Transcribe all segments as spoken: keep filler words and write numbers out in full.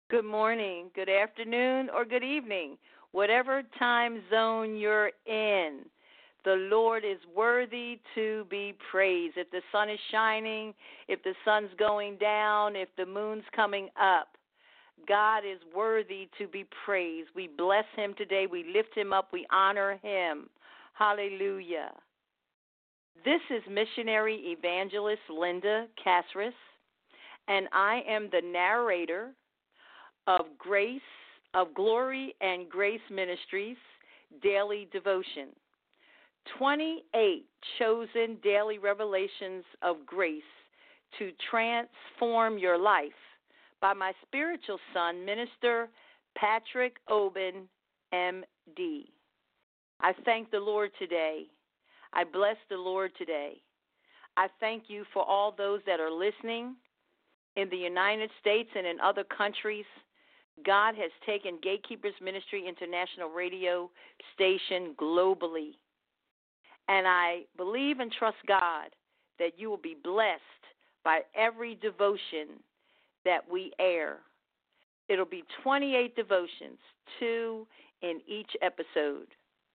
Good morning, good afternoon, or good evening, whatever time zone you're in. The Lord is worthy to be praised. If the sun is shining, if the sun's going down, if the moon's coming up, God is worthy to be praised. We bless him today. We lift him up. We honor him. Hallelujah. This is missionary evangelist Linda Casris, and I am the narrator of Grace, of Glory and Grace Ministries Daily Devotion. twenty-eight chosen daily revelations of grace to transform your life by my spiritual son, Minister Patrick Oben, M D. I thank the Lord today. I bless the Lord today. I thank you for all those that are listening in the United States and in other countries. God has taken Gatekeepers Ministry International radio station globally. And I believe and trust God that you will be blessed by every devotion that we air. It'll be twenty-eight devotions, two in each episode.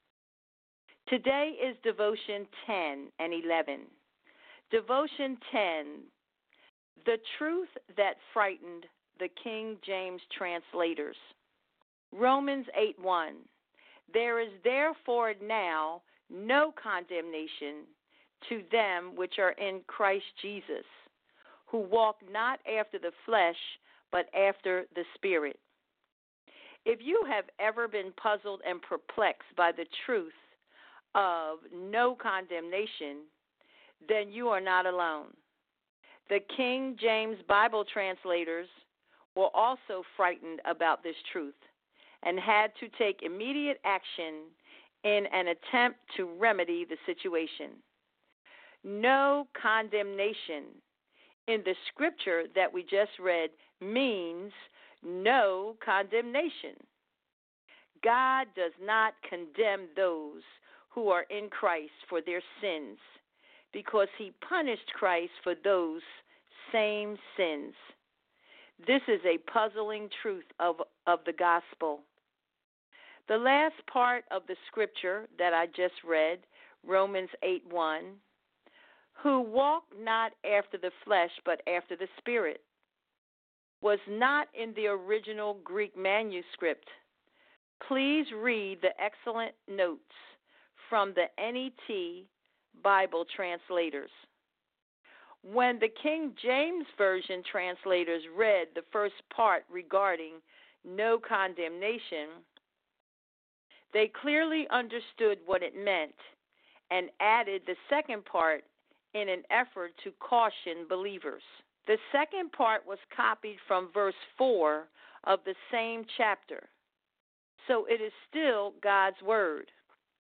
Today is devotion ten and eleven. Devotion ten, the truth that frightened the King James translators. Romans eight one, there is therefore now no condemnation to them which are in Christ Jesus, who walk not after the flesh, but after the Spirit. If you have ever been puzzled and perplexed by the truth of no condemnation, then you are not alone. The King James Bible translators were also frightened about this truth and had to take immediate action in an attempt to remedy the situation. No condemnation in the scripture that we just read means no condemnation. God does not condemn those who are in Christ for their sins, because he punished Christ for those same sins. This is a puzzling truth of, of the gospel. The last part of the scripture that I just read, Romans eight one, who walk not after the flesh but after the Spirit, was not in the original Greek manuscript. Please read the excellent notes from the N E T Bible translators. When the King James Version translators read the first part regarding no condemnation, they clearly understood what it meant and added the second part in an effort to caution believers. The second part was copied from verse four of the same chapter, so it is still God's word.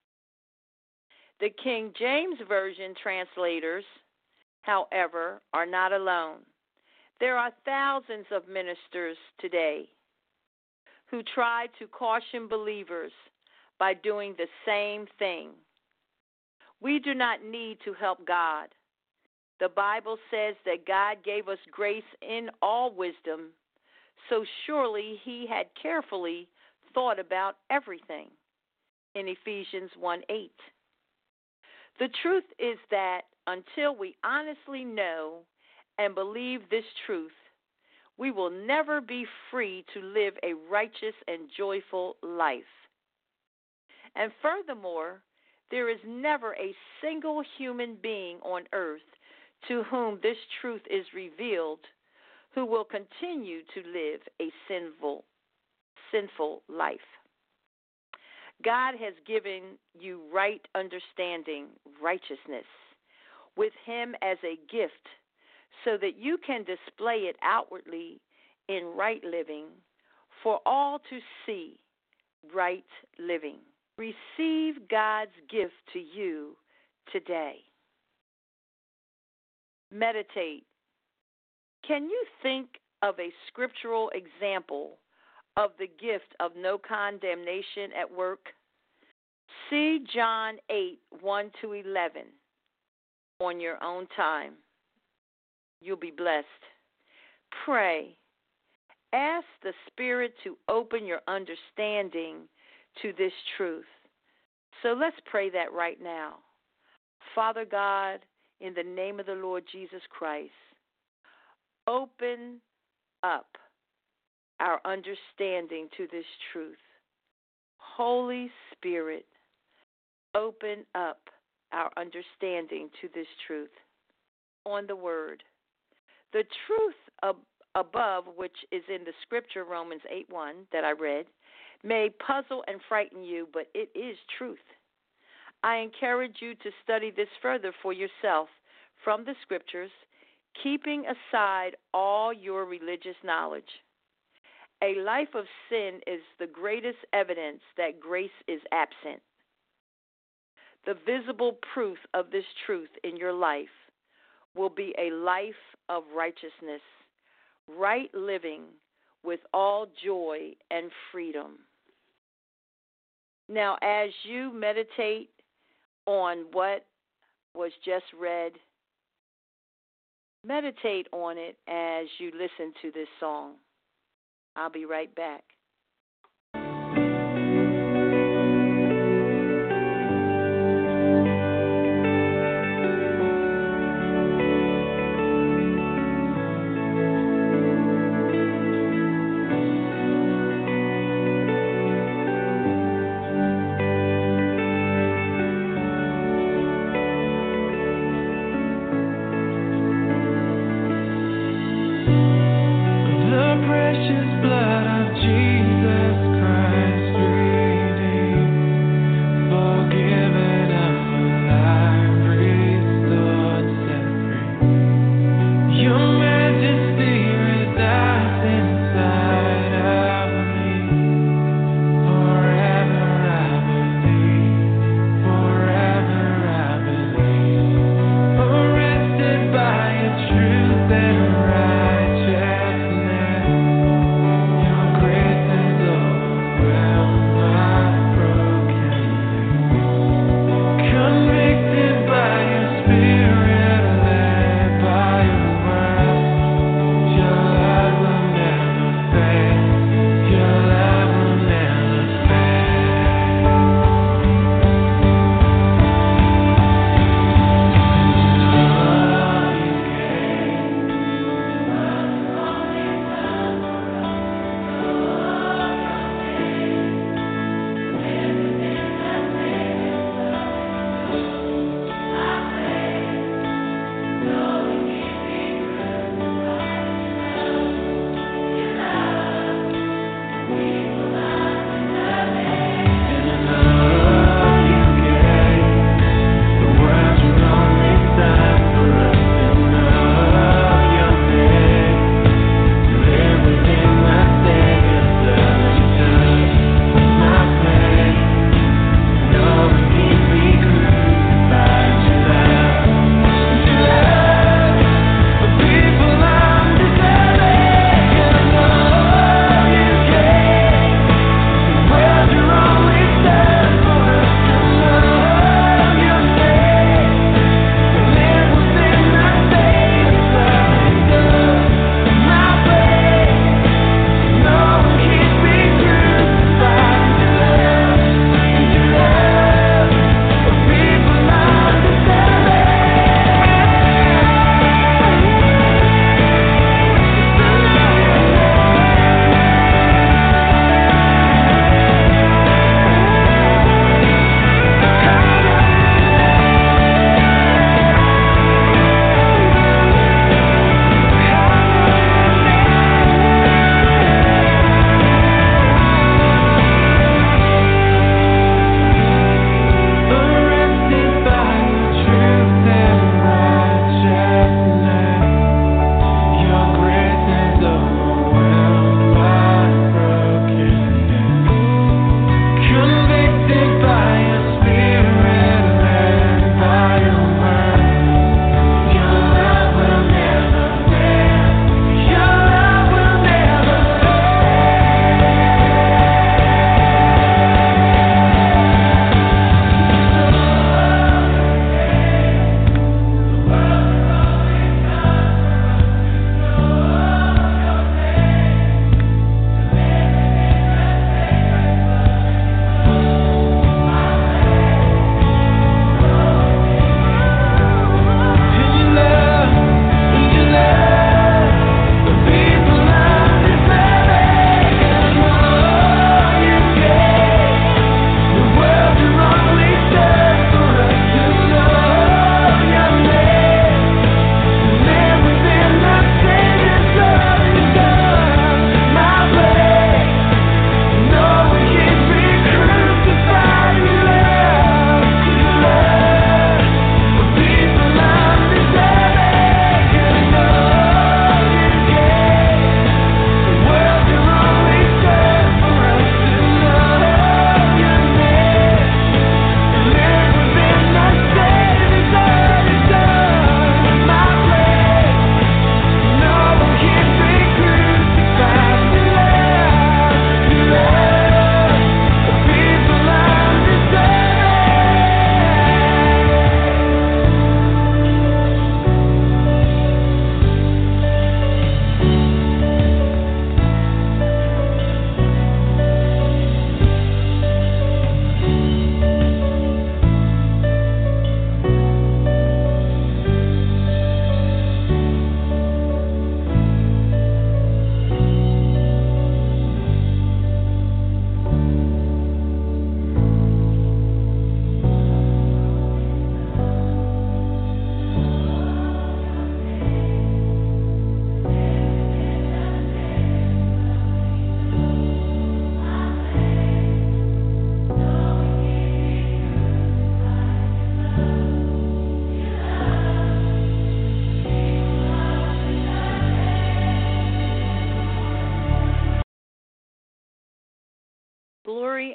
The King James Version translators, however, are not alone. There are thousands of ministers today who try to caution believers by doing the same thing. We do not need to help God. The Bible says that God gave us grace in all wisdom, so surely he had carefully thought about everything in Ephesians one eight. The truth is that until we honestly know and believe this truth, we will never be free to live a righteous and joyful life. And furthermore, there is never a single human being on earth to whom this truth is revealed who will continue to live a sinful, sinful life. God has given you right understanding, righteousness, with him as a gift so that you can display it outwardly in right living for all to see, right living. Receive God's gift to you today. Meditate. Can you think of a scriptural example of the gift of no condemnation at work? See John eight, one to eleven on your own time. You'll be blessed. Pray Ask the Spirit to open your understanding to this truth. So let's pray that right now. Father God, in the name of the Lord Jesus Christ, open up our understanding to this truth. Holy Spirit, open up our understanding to this truth on the Word. The truth of above, which is in the scripture, Romans eight one, that I read, may puzzle and frighten you, but it is truth. I encourage you to study this further for yourself from the scriptures, keeping aside all your religious knowledge. A life of sin is the greatest evidence that grace is absent. The visible proof of this truth in your life will be a life of righteousness, right living with all joy and freedom. Now, as you meditate on what was just read, meditate on it as you listen to this song. I'll be right back. Precious blood of Jesus.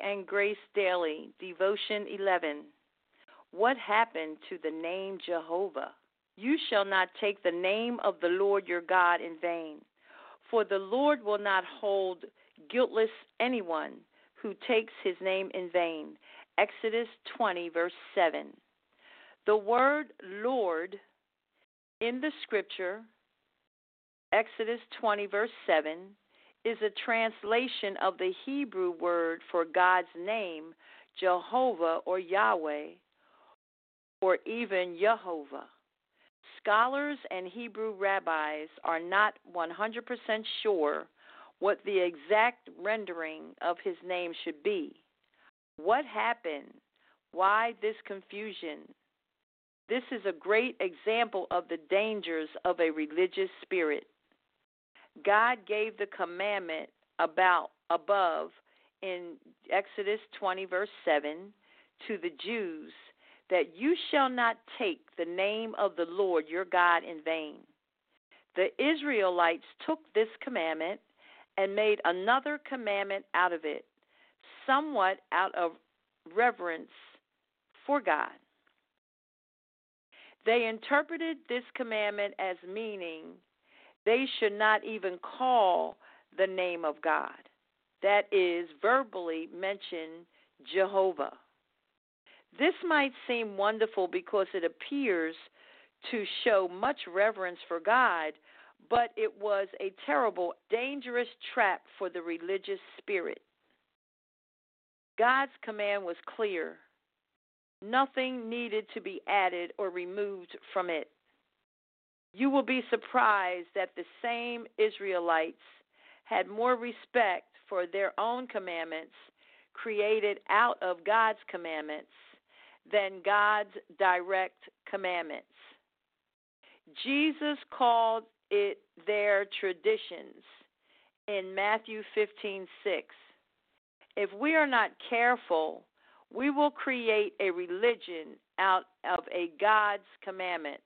and Grace Daily, Devotion eleven. What happened to the name Jehovah? You shall not take the name of the Lord your God in vain, for the Lord will not hold guiltless anyone who takes his name in vain. Exodus twenty, verse seven. The word Lord in the scripture, Exodus twenty, verse seven, is a translation of the Hebrew word for God's name, Jehovah or Yahweh, or even Yehovah. Scholars and Hebrew rabbis are not one hundred percent sure what the exact rendering of his name should be. What happened? Why this confusion? This is a great example of the dangers of a religious spirit. God gave the commandment about above in Exodus twenty, verse seven, to the Jews, that you shall not take the name of the Lord your God in vain. The Israelites took this commandment and made another commandment out of it, somewhat out of reverence for God. They interpreted this commandment as meaning they should not even call the name of God, that is, verbally mention Jehovah. This might seem wonderful because it appears to show much reverence for God, but it was a terrible, dangerous trap for the religious spirit. God's command was clear. Nothing needed to be added or removed from it. You will be surprised that the same Israelites had more respect for their own commandments created out of God's commandments than God's direct commandments. Jesus called it their traditions in Matthew fifteen six. If we are not careful, we will create a religion out of a God's commandment.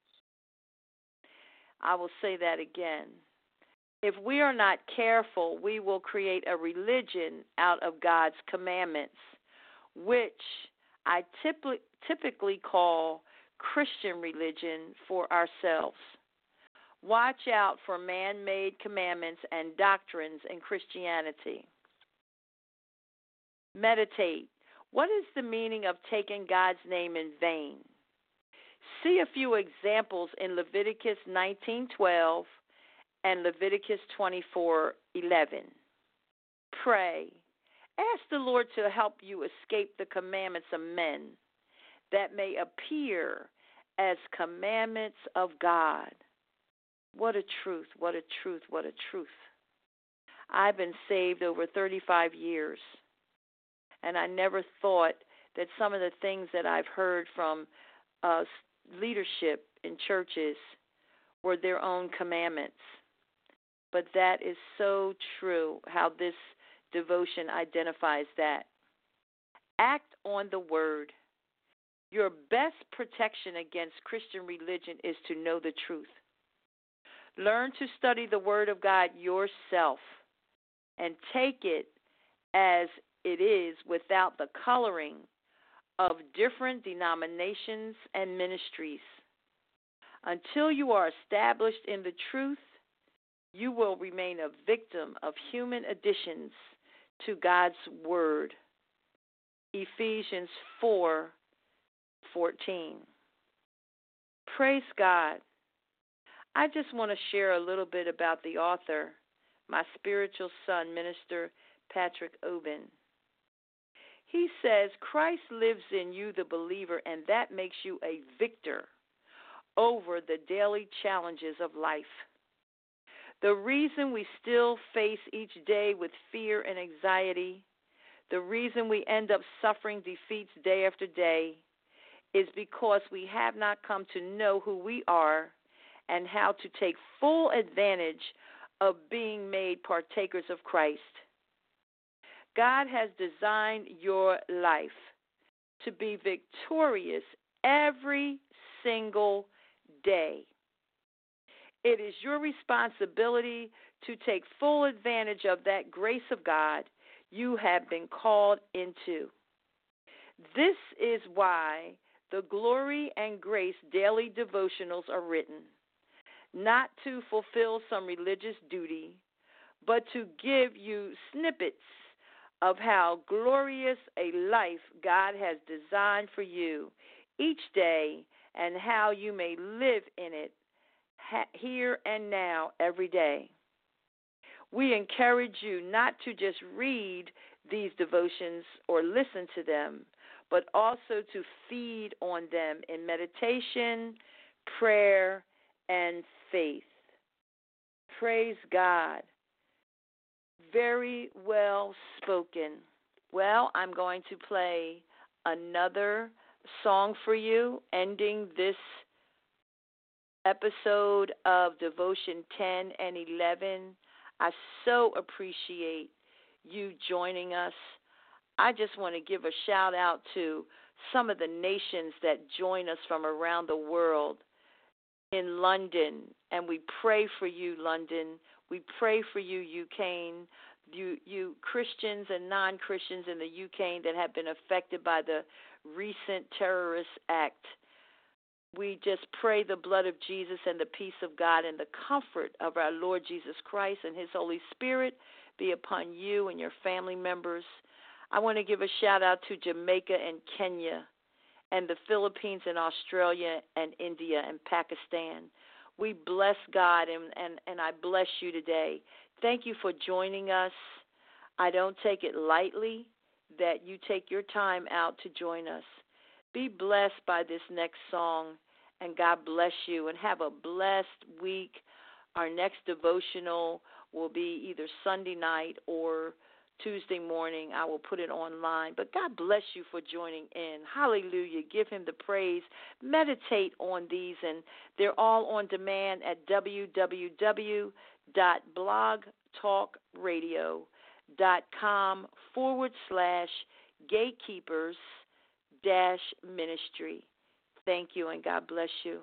I will say that again. If we are not careful, we will create a religion out of God's commandments, which I typically typically call Christian religion for ourselves. Watch out for man-made commandments and doctrines in Christianity. Meditate. What is the meaning of taking God's name in vain? See a few examples in Leviticus nineteen twelve and Leviticus twenty-four eleven. Pray. Ask the Lord to help you escape the commandments of men that may appear as commandments of God. What a truth, what a truth, what a truth. I've been saved over thirty-five years, and I never thought that some of the things that I've heard from uh, leadership in churches were their own commandments. But that is so true, how this devotion identifies that. Act on the word. Your best protection against Christian religion is to know the truth. Learn to study the word of God yourself and take it as it is without the coloring of different denominations and ministries. Until you are established in the truth, you will remain a victim of human additions to God's word. Ephesians four fourteen. Praise God. I just want to share a little bit about the author, my spiritual son, Minister Patrick Obin. He says, Christ lives in you, the believer, and that makes you a victor over the daily challenges of life. The reason we still face each day with fear and anxiety, the reason we end up suffering defeats day after day, is because we have not come to know who we are and how to take full advantage of being made partakers of Christ. God has designed your life to be victorious every single day. It is your responsibility to take full advantage of that grace of God. you have been called into. This is why the Glory and Grace daily devotionals are written, not to fulfill some religious duty, but to give you snippets of how glorious a life God has designed for you each day and how you may live in it here and now every day. We encourage you not to just read these devotions or listen to them, but also to feed on them in meditation, prayer, and faith. Praise God. Very well spoken. Well, I'm going to play another song for you, ending this episode of Devotion ten and eleven. I so appreciate you joining us. I just want to give a shout out to some of the nations that join us from around the world in London, and we pray for you, London. We pray for you, Ukraine, you, you Christians and non-Christians in the Ukraine that have been affected by the recent terrorist act. We just pray the blood of Jesus and the peace of God and the comfort of our Lord Jesus Christ and His Holy Spirit be upon you and your family members. I want to give a shout out to Jamaica and Kenya and the Philippines and Australia and India and Pakistan. We bless God, and, and, and I bless you today. Thank you for joining us. I don't take it lightly that you take your time out to join us. Be blessed by this next song, and God bless you, and have a blessed week. Our next devotional will be either Sunday night or Tuesday morning. I will put it online. But God bless you for joining in. Hallelujah. Give Him the praise. Meditate on these, and they're all on demand at www.blogtalkradio.com forward slash gatekeepers dash ministry. Thank you, and God bless you.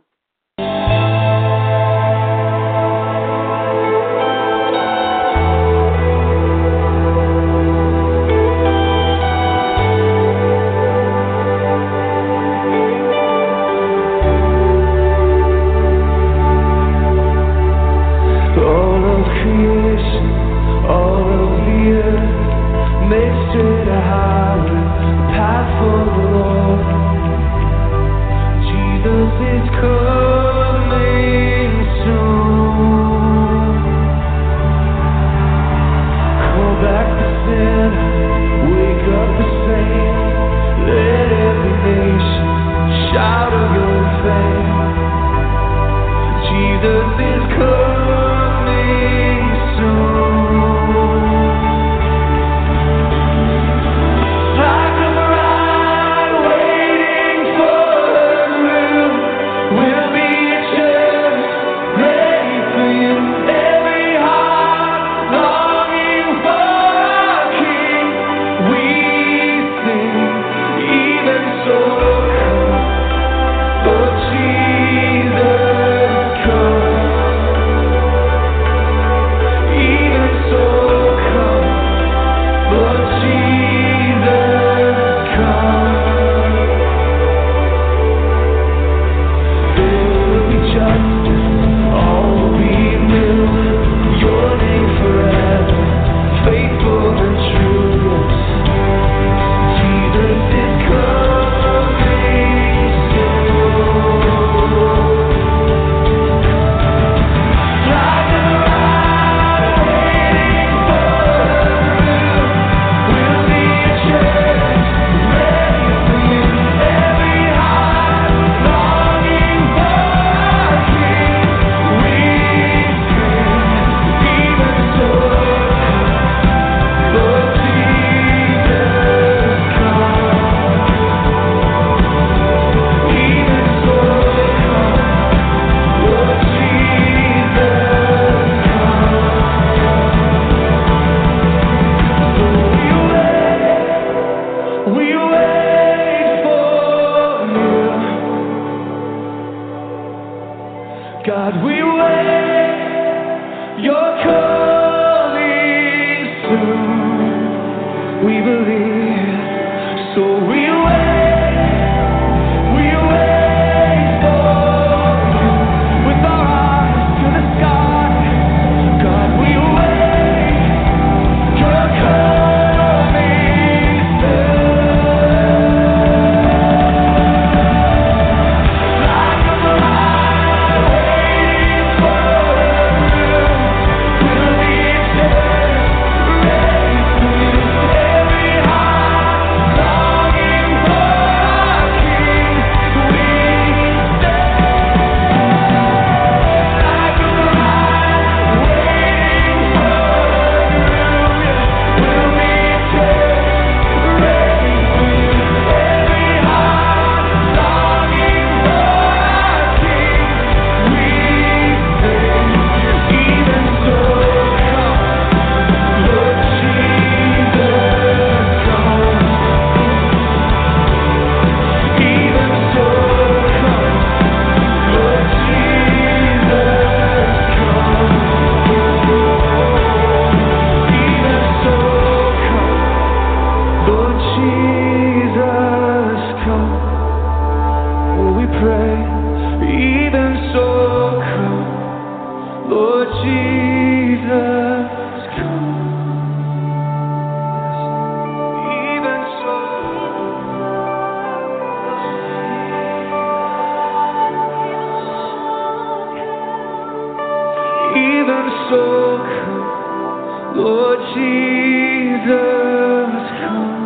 even so, come, Lord Jesus, come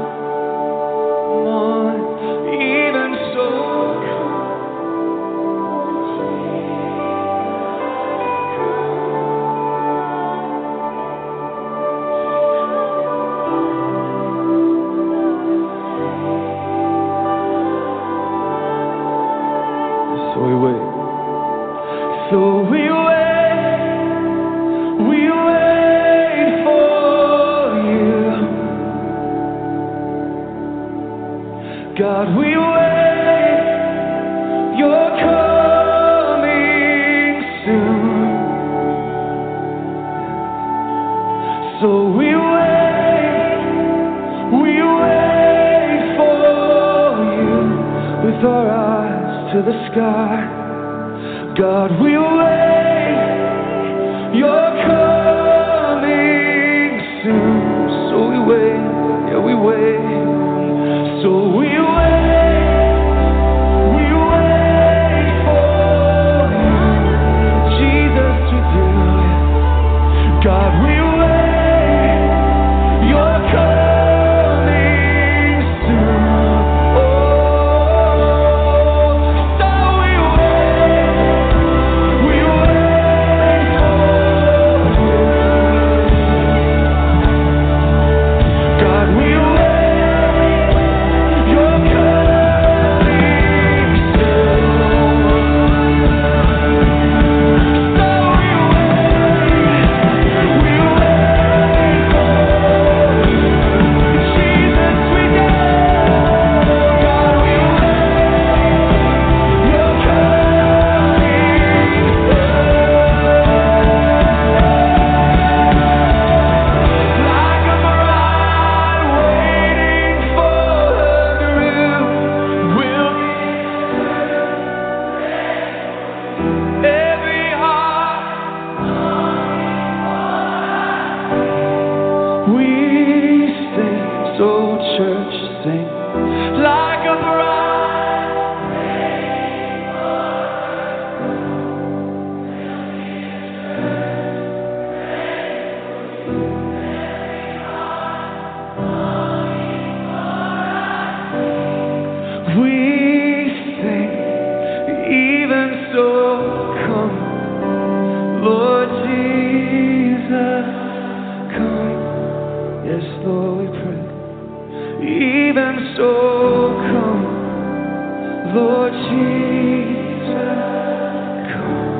on, even so, come. So we wait. So we wait, we wait for you. God, we wait, you're coming soon. So we wait, we wait for you with our eyes to the sky. God, we wait, you're coming soon. So we wait, yeah, we wait. So we wait, we wait for you. Jesus, we do. God, we wait, you're coming soon. Oh, so we wait, we wait for you. God, we wait, you're coming soon. So we wait, we wait for you. Jesus, we do. God, we wait, you're coming like a bride waiting for her groom. We'll every heart we sing, so church sing like a bride. We sing, even so, come, Lord Jesus, come. Yes, Lord, we pray. Even so, come, Lord Jesus, come.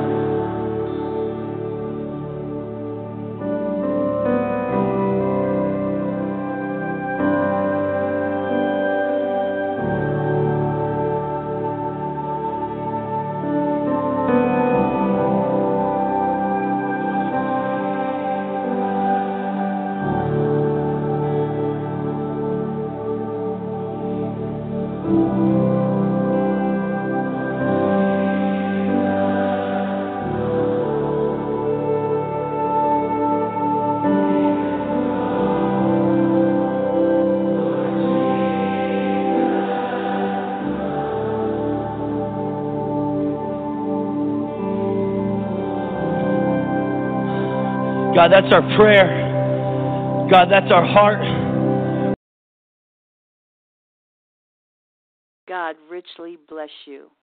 God, that's our prayer. God, that's our heart. God richly bless you.